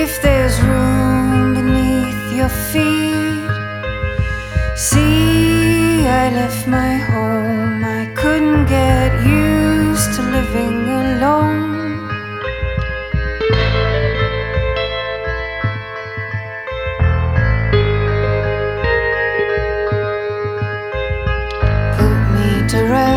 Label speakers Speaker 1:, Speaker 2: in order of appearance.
Speaker 1: if there's room beneath your feet. See, I left my home, I couldn't get used to living alone. Put me to rest